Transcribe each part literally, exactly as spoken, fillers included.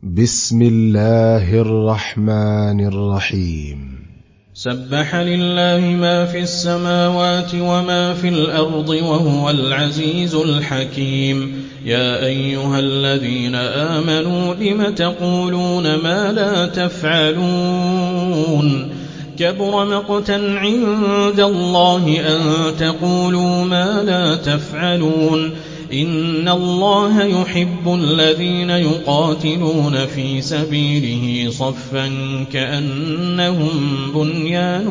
بسم الله الرحمن الرحيم. سبح لله ما في السماوات وما في الأرض وهو العزيز الحكيم. يا أيها الذين آمنوا لم تقولون ما لا تفعلون كبر مقتا عند الله أن تقولوا ما لا تفعلون إن الله يحب الذين يقاتلون في سبيله صفا كأنهم بنيان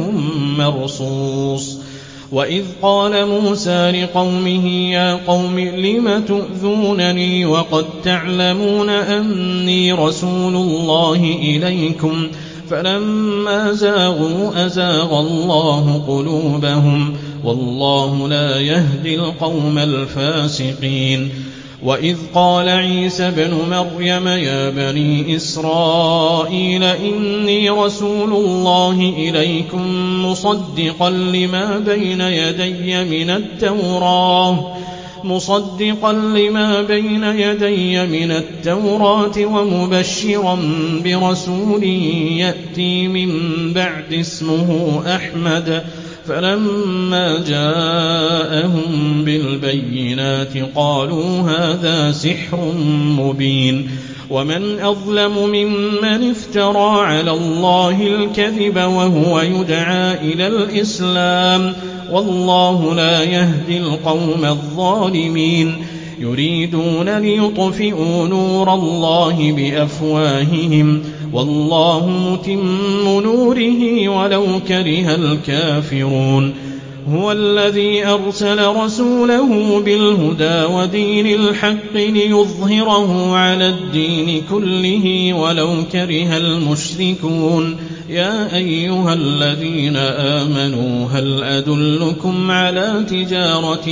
مرصوص. وإذ قال موسى لقومه يا قوم لم تؤذونني وقد تعلمون أني رسول الله إليكم فلما زاغوا أزاغ الله قلوبهم والله لا يهدي القوم الفاسقين. وإذ قال عيسى ابن مريم يا بني إسرائيل إني رسول الله إليكم مصدقا لما بين يدي من التوراة مصدقا لما بين يدي من التوراة ومبشرا برسول يأتي من بعد اسمه أحمد. فلما جاءهم بالبينات قالوا هذا سحر مبين. ومن أظلم ممن افترى على الله الكذب وهو يدعى إلى الإسلام والله لا يهدي القوم الظالمين. يريدون ليطفئوا نور الله بأفواههم والله متم نوره ولو كره الكافرون. هو الذي أرسل رسوله بالهدى ودين الحق ليظهره على الدين كله ولو كره المشركون. يا أيها الذين آمنوا هل أدلكم على تجارة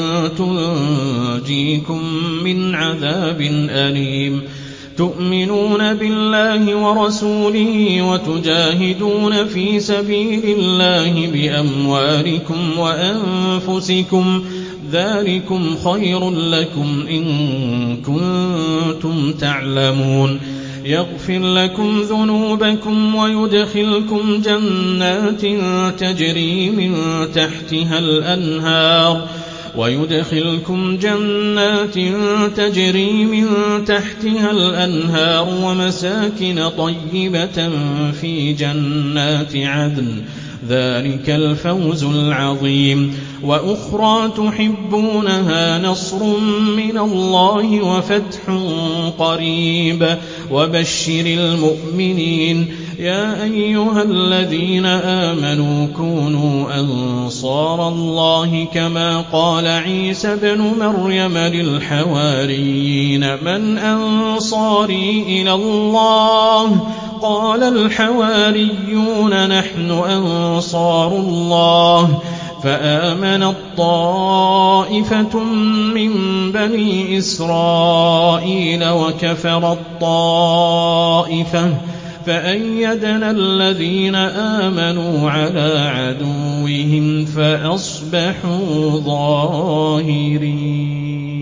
تنجيكم من عذاب أليم تؤمنون بالله ورسوله وتجاهدون في سبيل الله بأموالكم وأنفسكم ذلكم خير لكم إن كنتم تعلمون. يغفر لكم ذنوبكم ويدخلكم جنات تجري من تحتها الأنهار ويدخلكم جنات تجري من تحتها الأنهار ومساكن طيبة في جنات عدن ذلك الفوز العظيم. وأخرى تحبونها نصر من الله وفتح قريب وبشر المؤمنين. يا أيها الذين آمنوا كونوا أنصار الله كما قال عيسى ابن مريم للحواريين من أنصاري إلى الله قال الحواريون نحن أنصار الله. فآمنت طائفة من بني إسرائيل وكفرت طائفة فأيدنا الذين آمنوا على عدوهم فأصبحوا ظاهرين.